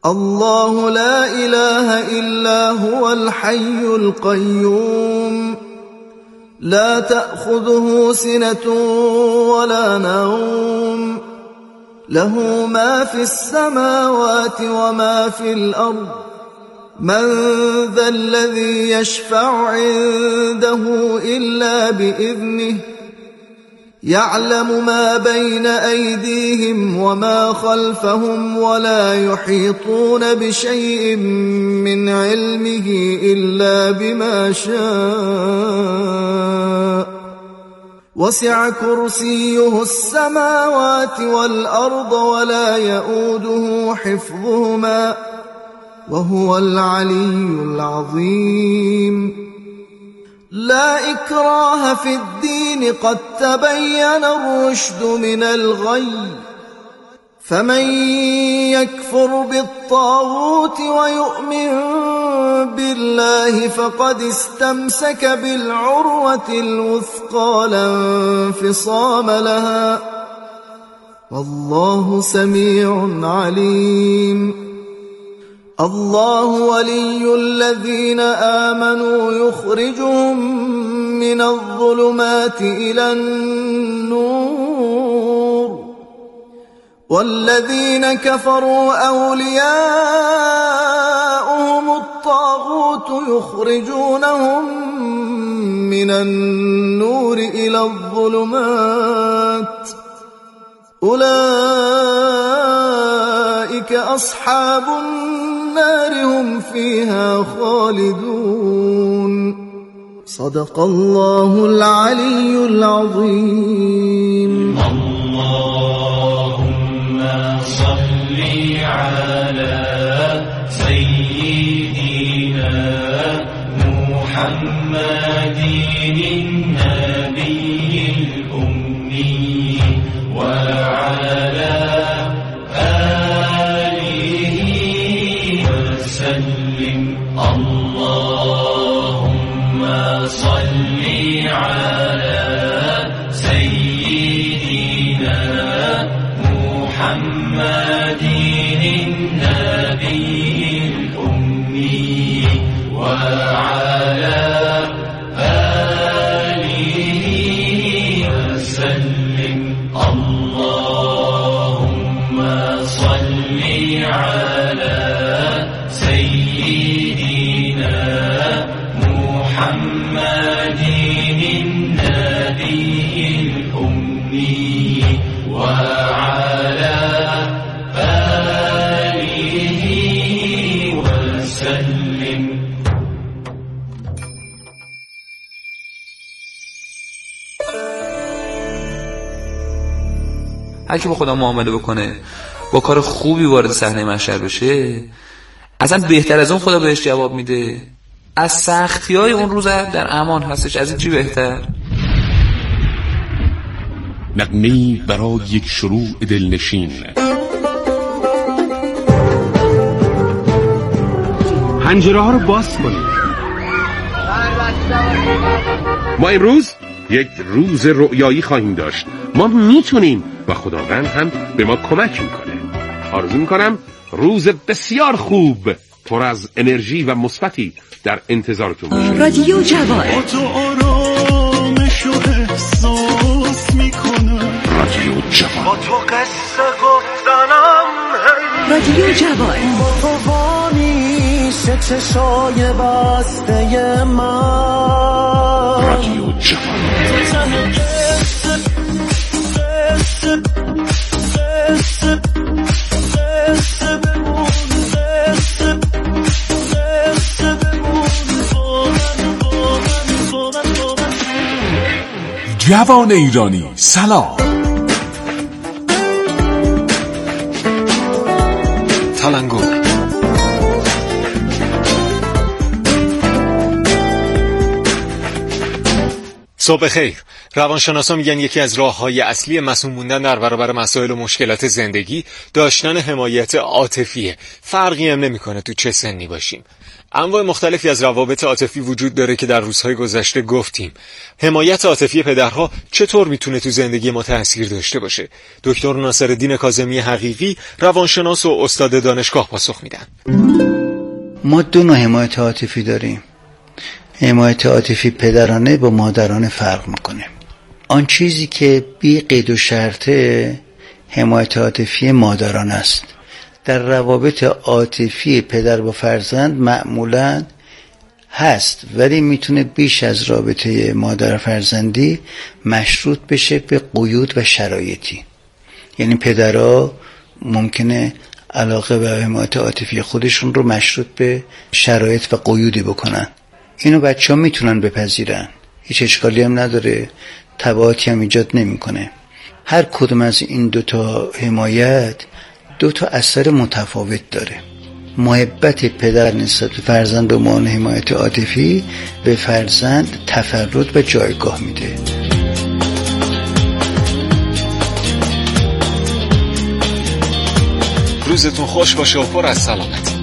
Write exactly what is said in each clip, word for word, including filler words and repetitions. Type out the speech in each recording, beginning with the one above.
الله لا إله إلا هو الحي القيوم لا تأخذه سنة ولا نوم له ما في السماوات وما في الأرض من ذا الذي يشفع عنده إلا بإذنه يعلم ما بين أيديهم وما خلفهم ولا يحيطون بشيء من علمه إلا بما شاء وسع كرسيه السماوات والأرض ولا يؤوده حفظهما وهو العلي العظيم لا إكراه في الدين قد تبين الرشد من الغي فمن يكفر بالطاغوت ويؤمن بالله فقد استمسك بالعروة الوثقى لا انفصام لها والله سميع عليم الله ولي الذين آمنوا يخرجهم من الظلمات إلى النور والذين كفروا أولياؤهم الطاغوت يخرجونهم من النور إلى الظلمات أولئك أصحاب النار هم فيها خالدون صدق الله العلي العظيم. اللهم صل على سيدنا محمد النبي الأمي وعلى آله وسلم. اللهم صل على سيدنا محمد النبي الأمي وعلى آله وسلم. اللهم صل على سيدنا محمد النبي الأمي وعلى آله وسلم. هر کی با خدا معامله بکنه، با کار خوبی وارد صحنه محشر بشه، اصلا بهتر از اون خدا بهش جواب میده. از سختی‌های اون روز در امان هستش. از این چی بهتر؟ نغمه‌ای برای یک شروع دلنشین. پنجره ها رو باز کنید. ما امروز یک روز رؤیایی خواهیم داشت. ما میتونیم و خداوند هم به ما کمک میکنه. آرزو میکنم روز بسیار خوب پر از انرژی و مثبتی در انتظارتون باشه. رادیو جوان. با تو آرامش و احساس میکنم. رادیو جوان. با تو قصه گفتنم. رادیو جوان. با تو وامیشه چشای بسته من. رادیو جوان. جوان ایرانی سلام. تلنگر. صبح خیر. روانشناسا میگن یکی از راه‌های اصلی مسئول موندن در برابر مسائل و مشکلات زندگی داشتن حمایت عاطفیه. فرقی هم نمیکنه تو چه سنی باشیم. انواع مختلفی از روابط عاطفی وجود داره که در روزهای گذشته گفتیم. حمایت عاطفی پدرها چطور میتونه تو زندگی ما تأثیر داشته باشه؟ دکتر ناصرالدین کاظمی حقیقی، روانشناس و استاد دانشگاه، پاسخ میدن. ما دو نوع حمایت عاطفی داریم. حمایت عاطفی پدرانه با مادرانه فرق میکنه. آن چیزی که بی قید و شرطه حمایت عاطفی مادرانه است. در روابط عاطفی پدر با فرزند معمولاً هست، ولی میتونه بیش از رابطه مادر فرزندی مشروط بشه به قیود و شرایطی. یعنی پدرها ممکنه علاقه به حمایت عاطفی خودشون رو مشروط به شرایط و قیودی بکنن. اینو بچه ها میتونن بپذیرن، هیچ اشکالی هم نداره، تبعاتی هم ایجاد نمیکنه. هر کدوم از این دوتا حمایت دو تا اثر متفاوت داره. محبت پدر نسبت به فرزند به عنوان حمایت عاطفی به فرزند تفرد و جایگاه میده. روزتون خوش باشه و پر از سلامتی.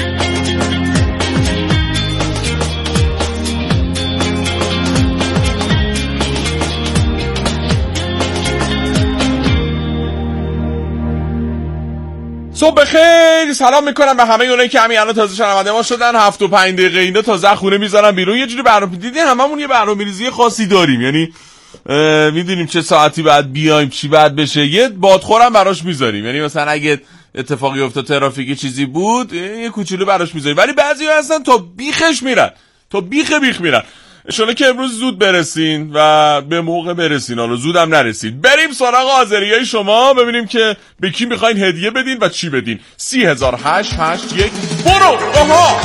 صبح بخیر، سلام میکنم به همه اونایی که همین الان تازه شنونده ما شدن. هفت و پنج دقیقه اینا تازه خونه میذارم بیرون. یه جوری برنامه دیدین، هممون یه برنامه‌ریزی خاصی داریم، یعنی میدونیم چه ساعتی بعد بیایم، چی بعد بشه. یه بادخورم براش میذاریم، یعنی مثلا اگه اتفاقی افتاد، ترافیکی چیزی بود، یه کوچولو براش میذاریم. ولی بعضیا هستن تا بیخش میرن، تا بیخ بیخ میرن. انشالله که امروز زود برسین و به موقع برسین، حالا زودم نرسید. بریم سراغ حاضریای شما، ببینیم که به کی میخواین هدیه بدین و چی بدین. سی هزار هشت هشت یک برو آها.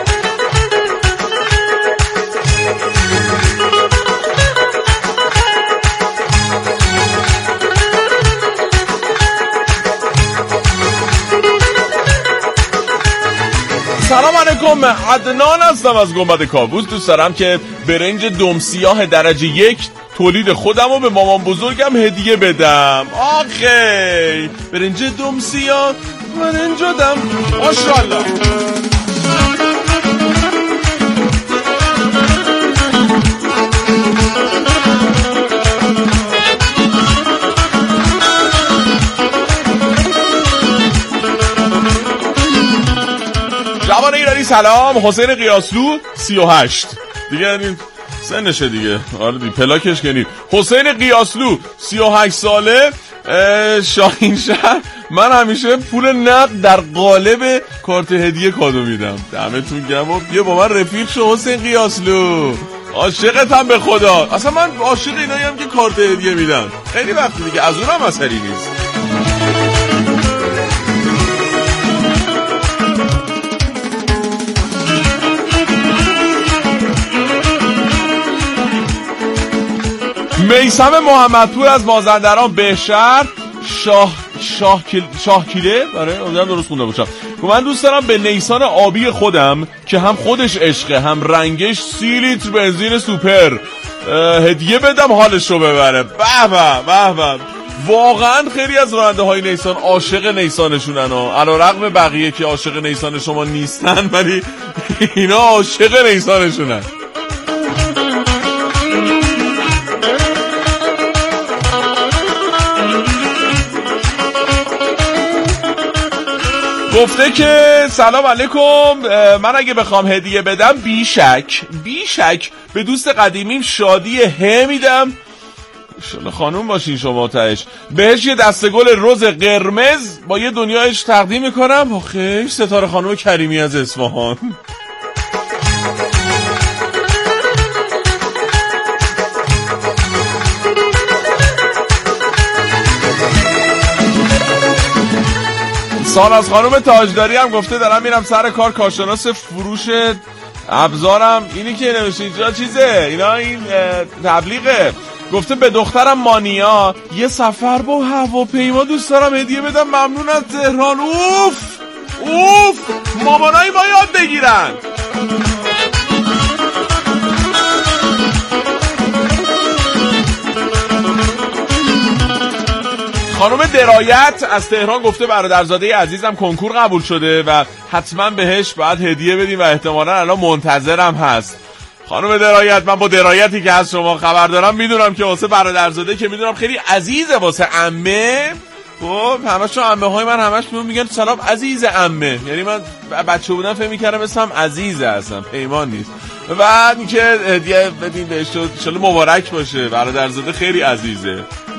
سلام علیکم، عدنان هستم از گنبد کاووس. دوست دارم که برنج دم سیاه درجه یک تولید خودم رو به مامان بزرگم هدیه بدم. آخی برنج دم سیاه برنج دم، ماشاءالله. جوان ایرانی سلام. حسین قیاسلو سی و هشت دیگه سنشه دیگه، آره دیگه پلاکش کنید. حسین قیاسلو سی و هشت ساله، شاهین شهر. من همیشه پول نقد در قالب کارت هدیه کادو میدم. دمتون گرم و بیا با من رفیق شو حسین قیاسلو. عاشقتم به خدا. اصلا من عاشق اینایی هم که کارت هدیه میدن. خیلی وقتی دیگه، از اونم اثری نیست. میثم محمدپور از مازندران بهشهر، شاه شاه کل... شاه کیله، آره امیدوارم درست خونده باشم. من دوست دارم به نیسان آبی خودم که هم خودش عشقه هم رنگش سی لیتر بنزین سوپر هدیه بدم، حالش رو ببره. به به به به. واقعا خیلی از راننده های نیسان عاشق نیسانشونن ها، علیرغم بقیه که عاشق نیسان شما نیستن، ولی اینا عاشق نیسانشونن. گفته که سلام علیکم، من اگه بخوام هدیه بدم بیشک بیشک به دوست قدیمیم شادی ه میدم. شما خانوم باشین شما تهش. بهش یه دسته گل رز قرمز با یه دنیایش تقدیم میکنم. آخه ستاره خانوم کریمی از اصفهان. سال از خانم تاجداری هم گفته دارم میرم سر کار، کارشناس فروش ابزارم. اینی که نوشته اینجا چیزه، اینا این تبلیغه. گفته به دخترم مانیا یه سفر با هواپیما دوست دارم هدیه بدم، ممنون از تهران. اوف اوف، مامانایی با یاد بگیرن. خانم درایت از تهران گفته برادرزاده عزیزم کنکور قبول شده و حتما بهش باید هدیه بدیم و احتمالاً الان منتظرم هست. خانم درایت، من با درایتی که از شما خبر دارم میدونم که واسه برادرزاده که میدونم خیلی عزیزه، واسه عمه، خب همشون عمه های من همش میگن سلام عزیز عمه، یعنی من بچه بودم فهم میکردم اسمم عزیزه، اصلا پیمان نیست. و اینکه هدیه بدین بهش، ان شاءالله مبارک باشه، برادرزاده خیلی عزیزه.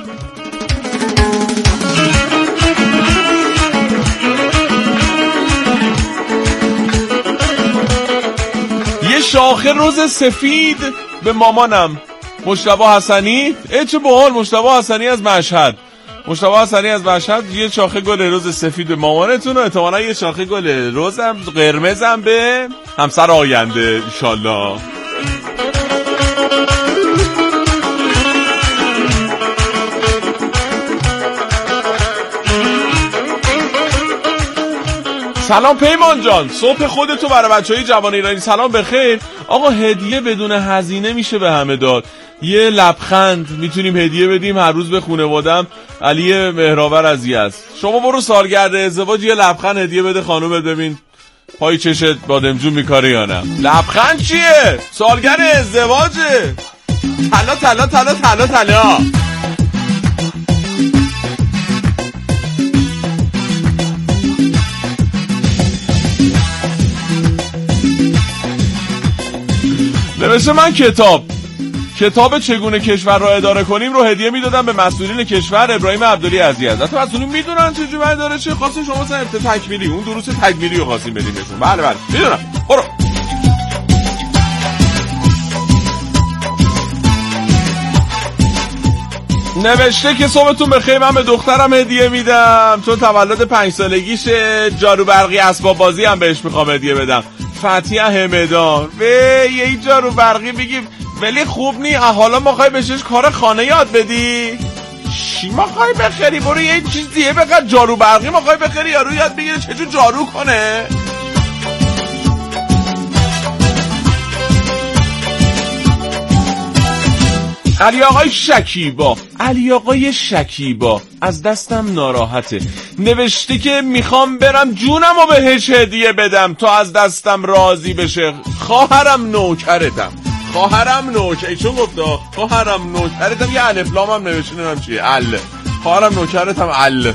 یه شاخه رز سفید به مامانم. مجتبی حسنی، ای چه باحال، مجتبی حسنی از مشهد. مجتبی حسنی از مشهد یه شاخه گل رز سفید به مامانتون و احتمالاً یه شاخه گل رزم قرمزم به همسر آینده ان شاءالله. سلام پیمان جان، صبح خودتو برای بچهای جوان ایرانی سلام بخیر. آقا هدیه بدون هزینه میشه به همه داد. یه لبخند میتونیم هدیه بدیم هر روز به خانواده‌ام. علی مهرآور از یزد، شما برو سالگرد ازدواج یه لبخند هدیه بده خانومت، ببین پای چشت بادمجون میکاره یا نه. لبخند چیه؟ سالگرد ازدواجه. طلا طلا طلا طلا طلا. نوشته من کتاب کتاب چگونه کشور را اداره کنیم رو هدیه میدادم به مسئولین کشور. ابراهیم عبدالی از یزد. حتی مسئولین میدونن چجوری اداره چه، خواستین شما مثلا تکمیلی اون دروس تکمیلی رو خواستین بدیم بهشون. بله بله میدونم. برو. نوشته که صبحتون بخیر، من به دخترم هدیه میدم چون تولد پنج سالگیشه، جارو برقی اسباب بازی هم بهش میخوام هدیه بدم. فتیه همدان. و یه جارو برقی بگیم ولی خوب نی، حالا ما خواهی بهش کار خانه یاد بدی؟ چی ما خواهی بخری؟ برو یه چیز دیگه بخر. جارو برقی ما خواهی بخری یارو یاد بگیره چجور جارو کنه. علی آقای شکیبا علی آقای شکیبا از دستم ناراحته. نوشته که میخوام برم جونم و بهش هدیه بدم تا از دستم راضی بشه. خواهرم نوکرتم خواهرم نوکر چون گفته خواهرم نوکرتم، یه الف لام هم نوشته نمیم چیه، ال خواهرم نوکرتم ال.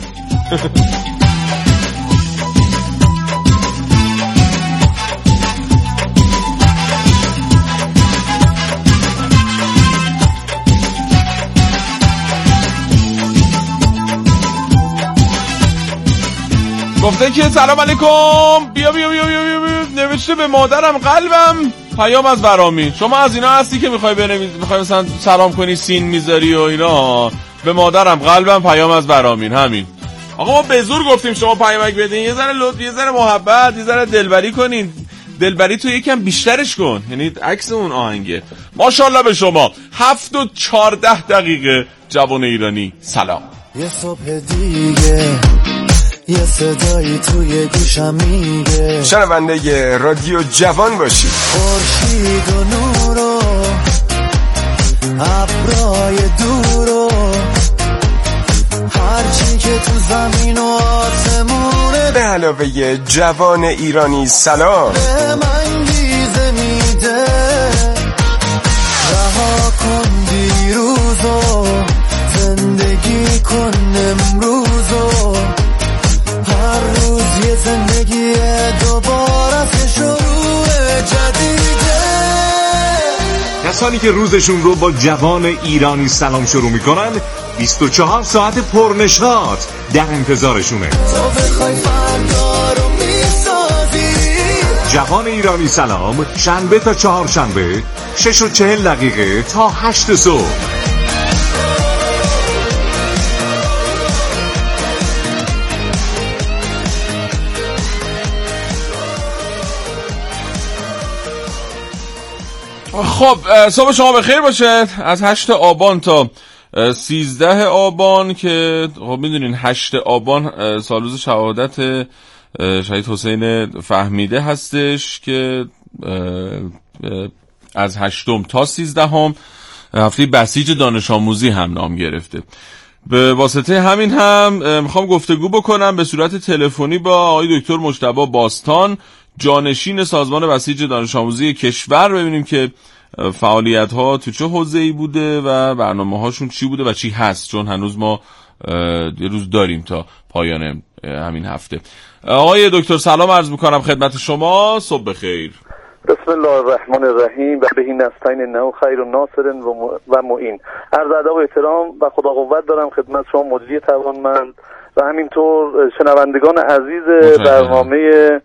گفته که سلام علیکم، بیا بیا بیا بیا, بیا, بیا. نوشته به مادرم قلبم پیام از برامی. شما از اینا هستی که میخوای بنویس، میخوای مثلا سلام کنی سین میذاری و اینا. به مادرم قلبم پیام از برامین. همین. آقا ما به زور گفتیم شما پیامک بدین، یه ذره لطف، یه ذره محبت، یه ذره دلبری کنین. دلبری تو یکم بیشترش کن، یعنی عکس اون آهنگه. ماشاءالله به شما. هفت و چارده دقیقه جوان ایرانی سلام. یه صبح دیگه یه صدایی توی گوشم میگه شنونده رادیو جوان باشی. خورشید و نور و ابرای دور و هرچی که تو زمین و آسمونه به علاوه جوان ایرانی سلام. به من گیزه میده رها کن دیروز و زندگی کن امروز و هر روز یه زندگی دوباره شروع جدیده. کسانی که روزشون رو با جوان ایرانی سلام شروع میکنن بیست و چهار ساعت پرنشاط در انتظارشونه. تو بخوای فردا رو میسازی. جوان ایرانی سلام شنبه تا چهارشنبه شش و چهل دقیقه تا هشت صبح. خب صبح شما بخیر باشه. از هشت آبان تا سیزده آبان که خب میدونین هشت آبان سالروز شهادت شهید حسین فهمیده هستش که از هشتم تا سیزدهم هفته بسیج دانش آموزی هم نام گرفته. به واسطه همین هم میخوام گفتگو بکنم به صورت تلفنی با آقای دکتر مجتبی باستان، جانشین سازمان بسیج دانش آموزی کشور، ببینیم که فعالیت ها تو چه حوزه‌ای بوده و برنامه هاشون چی بوده و چی هست، چون هنوز ما یه روز داریم تا پایان همین هفته. آقای دکتر سلام عرض میکنم خدمت شما، صبح بخیر. بسم الله الرحمن الرحیم و بهی نستعین انه خیر الناصر و معین. عرض ادب و احترام و خدا قوت دارم خدمت شما مجری توانمند و همینطور شنوندگان عزیز برنامه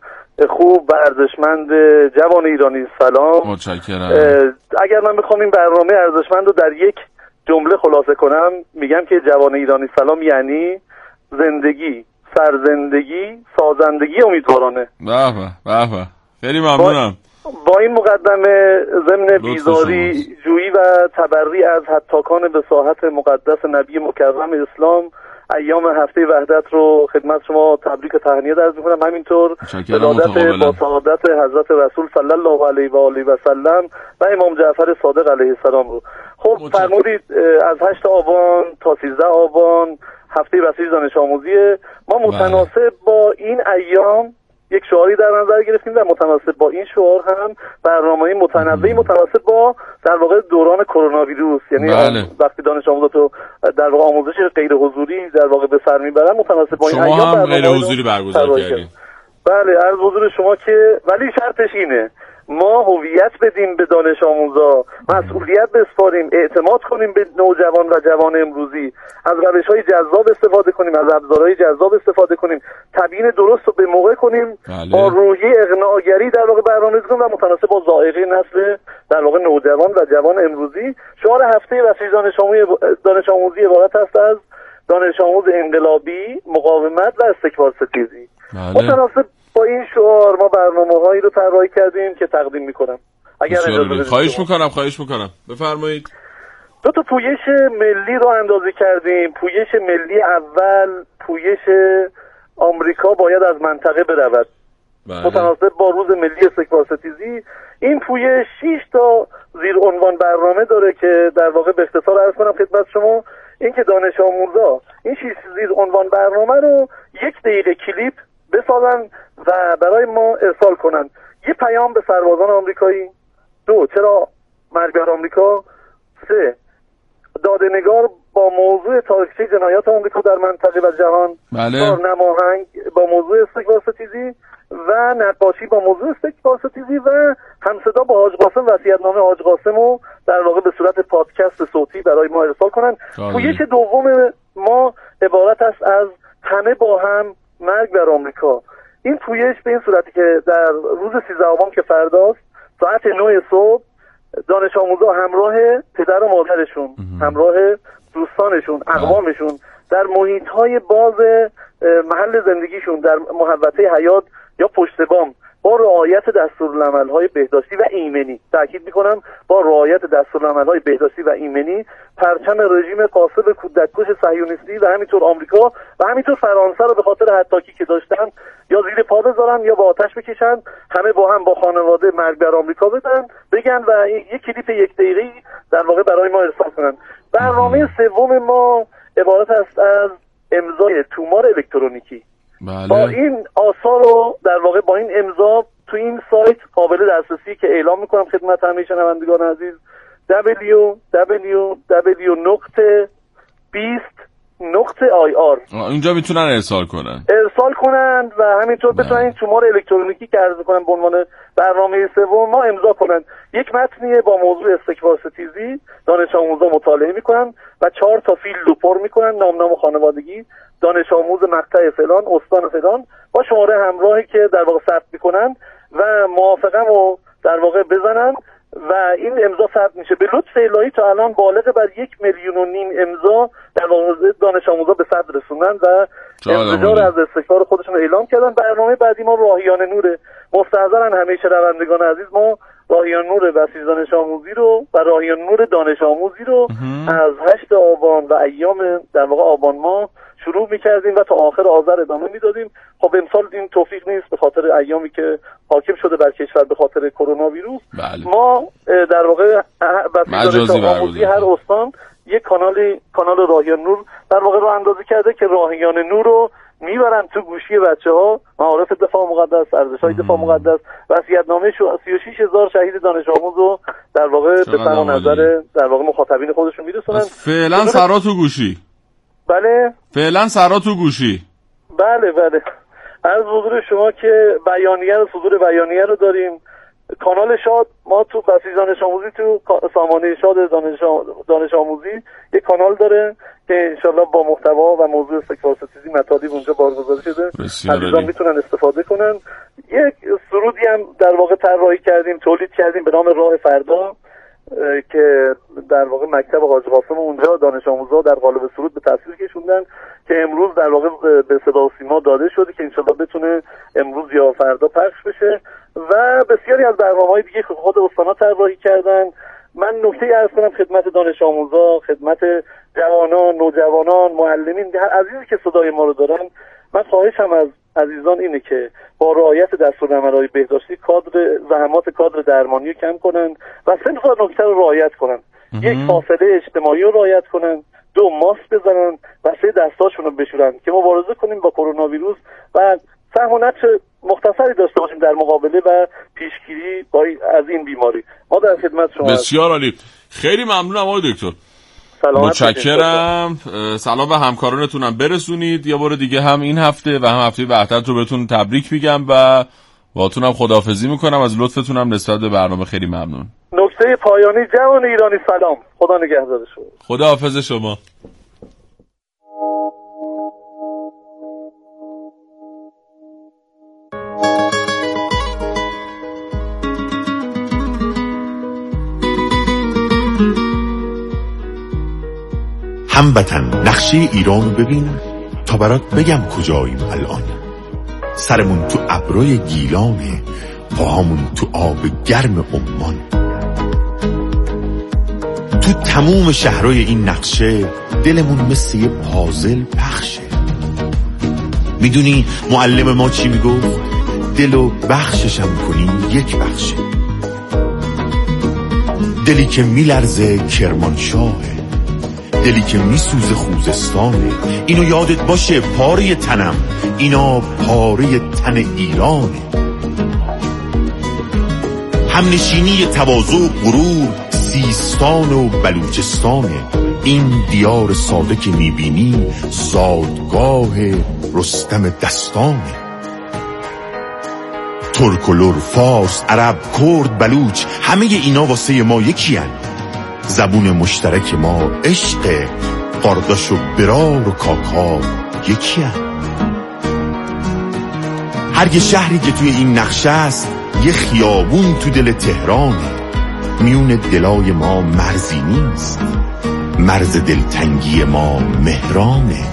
خوب و ارزشمند جوان ایرانی سلام. متشکرم. اگر من بخوام این برنامه ارزشمند رو در یک جمله خلاصه کنم، میگم که جوان ایرانی سلام یعنی زندگی، سرزندگی، سازندگی امیدوارانه. به به به، خیلی ممنونم. با این مقدمه ضمن بیزاری جویی و تبری از حتاکان به ساحت مقدس نبی مکرم اسلام ایام هفته وحدت رو خدمت شما تبریک و تهنیت عرض می‌کنم. همینطور ولادت با سعادت حضرت رسول صلی الله علیه و آله و سلم و امام جعفر صادق علیه السلام رو. خب فرمودید از هشت آبان تا سیزده آبان هفته بسیج دانش آموزیه. ما متناسب با این ایام یک شعاری در نظر گرفتیم و متناسب با این شعار هم برنامه‌ای متنوعی متناسب با در واقع دوران کرونا ویروس، یعنی بله. وقتی دانش آموزا تو در واقع آموزش غیر حضوری در واقع به سر میبرن، متناسب با این ایام شما هم غیر حضوری برگزار کردید. بله عرض حضور شما که ولی شرطش اینه ما هویت بدیم به دانش آموزا، مسئولیت بسپاریم، اعتماد کنیم به نوجوان و جوان امروزی، از روش‌های جذاب استفاده کنیم، از ابزارهای جذاب استفاده کنیم، تبیین درست رو به موقع کنیم، بله. با روحیه اقناع‌گری در واقع برنامه‌ریزی کنیم و متناسب با ذائقه نسل در واقع نوجوان و جوان امروزی. شعار هفته بسیج دانش آموزی دانش آموزی عبارت است از دانش آموز انقلابی، مقاومت و استکبار ستیزی. بله. متناسب با این شعار ما برنامه‌هایی رو طراحی کردیم که تقدیم می‌کنم. اگر اجازه بدید خواهش می‌کنم خواهش می‌کنم بفرمایید. دو تا پویش ملی رو اندازه کردیم. پویش ملی اول، پویش آمریکا باید از منطقه برود. بله. متناسب با روز ملی استکبار ستیزی این پویش شش تا زیر عنوان برنامه داره که در واقع به اختصار عرض کنم خدمت شما این که دانش آموزا این شش زیر عنوان برنامه رو یک دقیقه کلیپ بسازن و برای ما ارسال کنن. یه پیام به سربازان آمریکایی، دو چرا مرگ بر آمریکا، سه داده‌نگار با موضوع تاریخچه جنایات آمریکا در منطقه و جهان، بله. چهار نماهنگ با موضوع استکبار ستیزی و نقاشی با موضوع استکبار ستیزی و همصدا با حاج قاسم وصیت‌نامه حاج قاسم رو در واقع به صورت پادکست صوتی برای ما ارسال کنن. پویش دوم ما عبارت است از همه با هم مرگ بر آمریکا. این پویش به این صورتی که در روز سیزده آبان که فرداست ساعت نه صبح دانش آموزا همراه پدر و مادرشون، همراه دوستانشون، اقوامشون در محیط‌های باز محل زندگیشون در محوطه حیات یا پشت بام با رعایت دستورالعمل‌های بهداشتی و ایمنی، تاکید می‌کنم با رعایت دستورالعمل‌های بهداشتی و ایمنی، پرچم رژیم قاصد کودککش صهیونیستی و همینطور آمریکا و همینطور فرانسه رو به خاطر حطاکی که داشتن یا زیر پا بذارن یا با آتش بکشن، همه با هم با خانواده مرگ بر آمریکا بدن بگن و یک کلیپ یک دقیقه‌ای در واقع برای ما ارسال کنن. برنامه سوم ما عبارت است از امضای تومار الکترونیکی. بله. با این آثار رو در واقع با این امضا تو این سایت قابل دسترسی که اعلام میکنم خدمت همه شنوندگان عزیز دبلیو دبلیو دبلیو نقطه بیست نقطه آی آر اینجا میتونن ارسال کنن ارسال کنن و همینطور بتونن این تومار الکترونیکی که عرض کنن به عنوان برنامه سوم ما امضا کنن. یک متنیه با موضوع استکبار ستیزی دانش آموزا مطالعه میکنن و چهار تا فیلد رو پر میکنن، نام نام خانوادگی، دانش آموز مقطع فلان، استان فلان با شماره همراهی که در واقع ثبت میکنن و موافقم رو در واقع بزنن و این امضا ثبت میشه. به لطف الهی تا الان بالغ بر یک میلیون و نیم امضا در واقع دانش آموزا به ثبت رسوندن و انزجار از استکبار خودشون اعلام کردن. برنامه بعدی ما راهیان نوره. مستحضرن همه شنوندگان عزیز، ما راهیان نور بسیج دانش آموزی رو و راهیان نور دانش آموزی رو از هشت آبان و ایام در واقع آبان ماه شروع میکردیم و تا آخر آذر ادامه میدادیم. خب امسال این توفیق نیست به خاطر ایامی که حاکم شده بر کشور به خاطر کرونا ویروس. بله. ما در واقع مجازی آموزی هر استان یک کانالی کانال راهیان نور در واقع راه اندازی کرده که راهیان نور رو میبرن تو گوشی بچه‌ها معارف دفاع مقدس، ارزش‌های دفاع مقدس، وصیت‌نامه سی و شش هزار شهید دانش آموز رو در واقع به سمع نظر در واقع مخاطبین خودشون میرسونن. فعلا سرا تو گوشی. بله فعلا سرا تو گوشی. بله بله. از حضور شما که بیانیه رو صدور بیانیه رو داریم. کانال شاد ما تو بسیج دانش آموزی تو سامانه شاد دانش دانش آموزی یک کانال داره که انشالله با محتوا و موضوع استکبار ستیزی مطالب اونجا بارگذاری شده، عزیزان میتونن استفاده کنن. یک سرودی هم در واقع طراحی کردیم، تولید کردیم به نام راه فردا که در واقع مکتب حاج قاسم اونجا دانش آموزها در قالب سرود به تصویر کشوندن که امروز در واقع به صدا و سیما داده شده که انشالله بتونه امروز یا فردا پخش بشه و بسیاری از برنامه‌های دیگه خود استانا طراحی کردن. من نکته عرض کنم خدمت دانش آموزها، خدمت جوانان، نوجوانان، معلمین، هر عزیزی که صدای ما رو دارن، من خواهشم از عزیزان اینه که با رعایت دستورالعمل‌های بهداشتی کادر زحمات کادر درمانی رو کم کنن و سه تا نکته رو رعایت کنن. یک، فاصله اجتماعی رو رعایت کنن، دو، ماسک بزنن و سه، دستاشون رو بشورن که مبارزه کنیم با کرونا ویروس و سهم و نقش مختصری داشته باشیم در مقابله و پیشگیری با از این بیماری. ما در خدمت شما. بسیار عالی. خیلی ممنونم آقای دکتر. متشکرم. سلام به همکارانتونم برسونید. یه بار دیگه هم این هفته و هم هفته بعدتر رو بهتون تبریک میگم و باهاتونم خداحافظی میکنم. از لطفتونم نسبت به برنامه خیلی ممنون. نکته پایانی جوان ایرانی سلام. خدا نگهدار شما. خداحافظ شما. هموطن نقشه ایران رو ببین تا برات بگم کجاییم الان. سرمون تو ابروی گیلانه، پاهامون تو آب گرم عمان. تو تموم شهرهای این نقشه دلمون مثل یه پازل پخشه. میدونی معلم ما چی میگفت؟ دلو بخششم کنی یک بخشه. دلی که میلرزه کرمانشاهه، دلی که میسوزه خوزستانه. اینو یادت باشه پاره تنم، اینا پاره تن ایرانه. همنشینی تواضع و غرور سیستان و بلوچستانه. این دیار ساده که میبینی زادگاه رستم دستانه. ترک و لر، فارس، عرب، کرد، بلوچ، همه اینا واسه ما یکی هن. زبون مشترک ما عشق، قارداش و برار و کاکا یکی هن. هر یه شهری که توی این نقشه است یه خیابون تو دل تهرانه. میون دلای ما مرزی نیست، مرز دلتنگی ما مهرانه.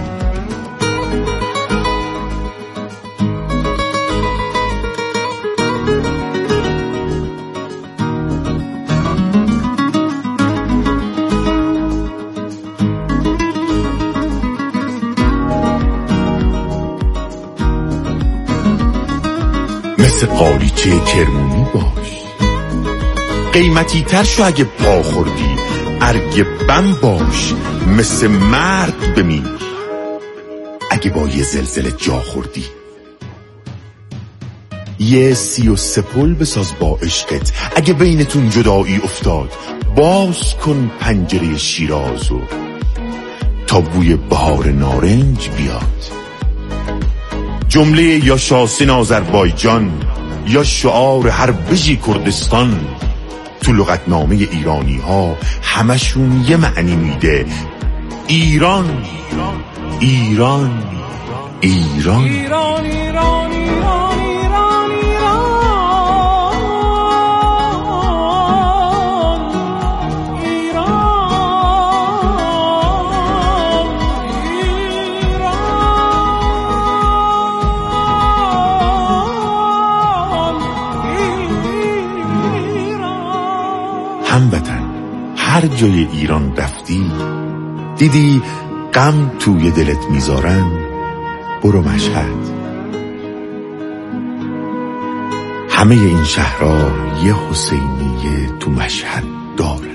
مثل قالیچه کرمونی باش، قیمتی تر شو اگه پا خوردی. ارگ بم باش، مثل مرد بمیر اگه با یه زلزله جا خوردی. یه سی و سپل بساز با عشقت اگه بینتون جدایی افتاد. باز کن پنجره شیرازو تا بوی بهار نارنج بیاد. جمله یا شاسن آذربایجان یا شعار هر بژی کردستان تو لغتنامه ایرانی ها همشون یه معنی میده. ایران ایران ایران ایران ایران ایران ایران هموطن هر جای ایران رفتی دیدی غم توی دلت میذارن برو مشهد. همه این شهرها یه حسینیه تو مشهد داره.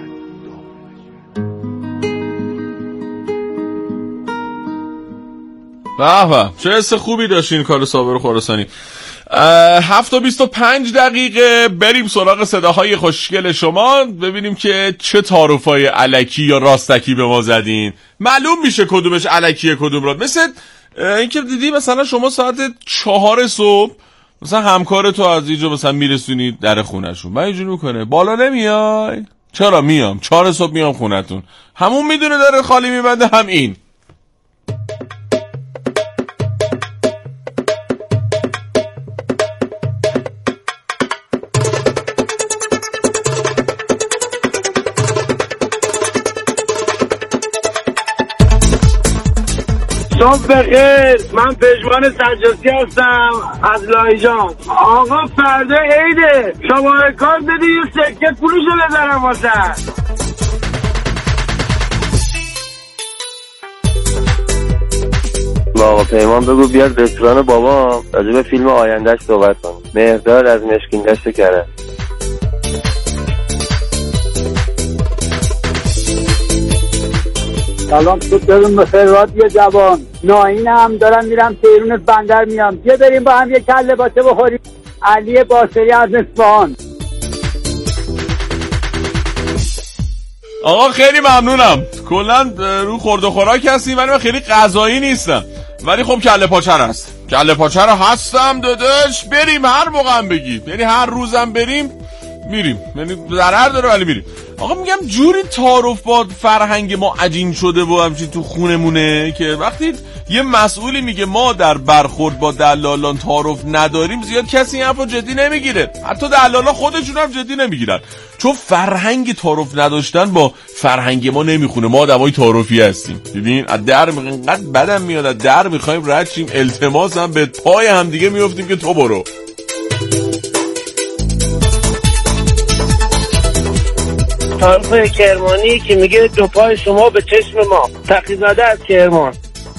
به به چه حس خوبی داشتین کار صابر خراسانی. هفت و بیست و پنج دقیقه بریم سراغ صداهای خوشگل شما ببینیم که چه تعارفای الکی یا راستکی به ما زدین. معلوم میشه کدومش الکیه کدوم راست. مثل اینکه دیدی مثلا شما ساعت چهار صبح مثلا همکار تو از اینجا مثلا میرسونید در خونهشون، من اینجوری میکنه بالا نمیای؟ چرا میام، چهار صبح میام خونتون. همون میدونه داره خالی میبنده، هم این. صبح بخیر، من پژمان سجاسی هستم از لایجان. آقا فردا عیده، شماره کار بدی یه سکه پولشو بذارم واسه. آقا پیمان بگو بیاد رستوران بابا راجع به فیلم آیندهش صحبت کن. مهرداد از مشکین دشت کرد. سلام، صبحتون بخیر رادیو جوان. ناینم دارم میرم تهران بندر میام، بیا بریم با هم یه کله باته بخوریم. علی باصری از اصفهان. آقا خیلی ممنونم. کلا رو خورد و خوراک هستیم ولی من خیلی غذایی نیستم، ولی خب کله پاچه هست. کله پاچه رو هستم داداش. بریم هر موقع هم بگی، یعنی هر روزم بریم میریم، یعنی ضرر داره ولی میریم. آقا میگم جوری تعارف با فرهنگ ما عجین شده و همچین تو خونمونه که وقتی یه مسئولی میگه ما در برخورد با دلالان تعارف نداریم، زیاد کسی این حرفو جدی نمیگیره. حتی دلالا خودشون هم جدی نمیگیرن، چون فرهنگ تعارف نداشتن با فرهنگ ما نمیخونه. ما آدمای تعارفی هستیم. ببین از در اینقدر بدم میاد، از در میخوایم رد شیم، التماس هم به پای هم دیگه میافتیم که تو برو. تعارف کرمانی که میگه دو پای شما به چشم ما. تقی‌زاده از کرمان.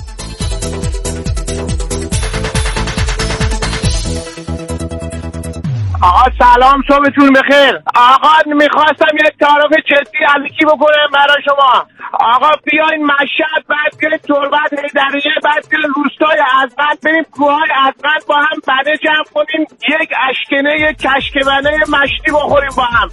آقا سلام، صبحتون بخیر. آقا میخواستم یک تعارف جدی الکی بکنم برای شما. آقا بیاین مشهد، بعد بیاین تربت هیدریه، بعد بیاین روستای ازغن، بریم کوههای ازغن با هم بده جمع کنیم، یک اشکنه یک کشکبنه مشتی بخوریم با هم.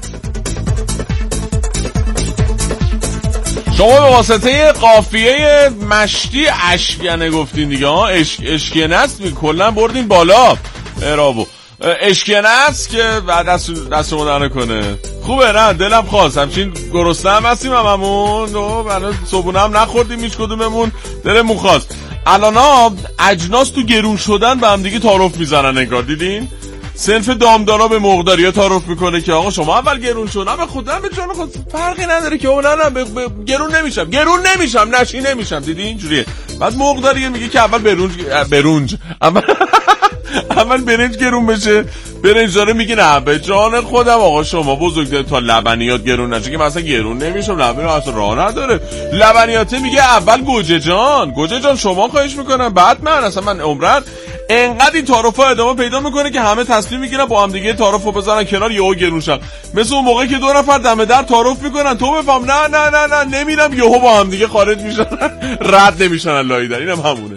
شما به واسطه قافیه مشتی اشکنه گفتین دیگه ها. اش... اشکنه است کلا بردین بالا. برافو. اشکنه است که بعد دست دست شما در نکنه. خوبه نه دلم خواست، همچین گرسنه هم هستیم هممون. نو بعد صبحونه هم نخوردیم هیچ کدوممون، دلمون خواست. الانا اجناس تو گرون شدن به هم دیگه تعارف میزنن انگار. دیدین صنف دامدارا به مرغداریا تعارف میکنه که آقا شما اول گرون شو. نه به خودم به جان خود فرقی نداره که اون نه نه ب... ب... گرون نمیشم گرون نمیشم نشی نمیشم. دیدی اینجوریه. بعد مرغداری میگه که اول برونج برونج اول اول برنج گرون بشه. برنج داره میگه نه به جان خودم آقا شما بزرگتر تا لبنیات گرون نشه که مثلا گرون نمیشم. لبنیات اصلا راه نداره. لبنیات میگه اول گوجه جان گوجه جان شما خواهش میکنم بعد من. اصلا من عمرن انقدر این تعارف‌ها ادامه پیدا میکنه که همه تصمیم میگیرن با هم دیگه تعارفو بزنن کنار، یهو گرون شن. مثل اون موقعی که دو نفر دم در تعارف میکنن تو بفهم نه نه نه نه نمیرم، یهو با هم دیگه خارج میشن رد نمیشن لای در. اینم همونه.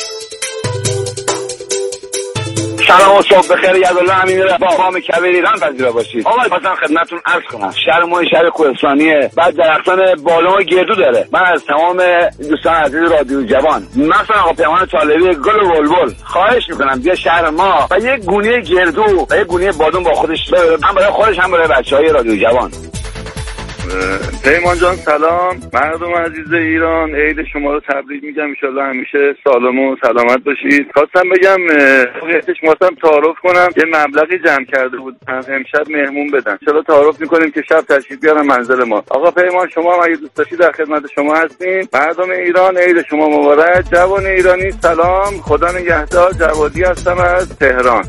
سلام و صبح بخیر. یدالله امینی با قام کبیر ایران پذیرا باشید. آقا خواستم خدمتتون عرض کنم شهر ما شهر کوهستانیه، بعد درختان بالا و گردو داره. من از تمام دوستان عزیز رادیو جوان، مثلا آقا پیمان طالبی گل و بلبل خواهش میکنم بیا شهر ما و یه گونه گردو و یه گونه بادون با خودش داره، هم برای خودش هم برای بچهای رادیو جوان. پیمان جان سلام. مردم عزیز ایران عید شما رو تبریک میگم، ان شاءالله همیشه سالم و سلامت باشید. خواستم بگم واقعیتش خواستم تعارف کنم، یه مبلغی جمع کرده بود امشب مهمون بدن، ان شاءالله تعارف میکنیم که شب تشریف بیارن منزل ما. آقا پیمان شما هم اگه دوست داشتید در خدمت شما هستیم. مردم ایران عید شما مبارک. جوان ایرانی سلام، خدا نگهدار. جوادی هستم از تهران.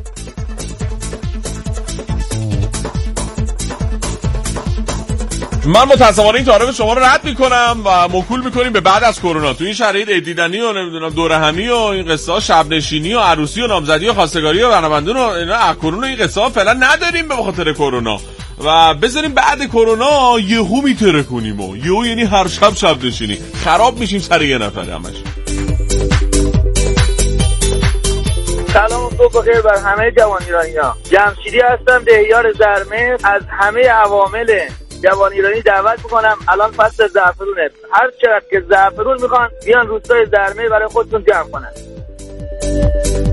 من متاسفانه این تعارف شما رو رد میکنم و موکول میکنیم به بعد از کرونا. تو این شرایط عیدیدنی و نمیدونم دوره همی و این قصه ها، شب نشینی و عروسی و نامزدی و خواستگاری و بنابندون و اینا، کرونا این قصه ها فعلا نداریم به خاطر کرونا و بذاریم بعد کرونا یهو میتره کنیم و یهو یعنی هر شب شب نشینی خراب میشیم سر یه نفر همش. سلام و صبح بخیر بر همه جوان ایرانی‌ها. جمشیدی هستم، دهیار زرمه. از همه عوامل جوان ایرانی دعوت میکنم، الان فصل زعفرونه، هر چقدر که زعفرون میخوان بیان روستای زرمه برای خودتون جمع کنن.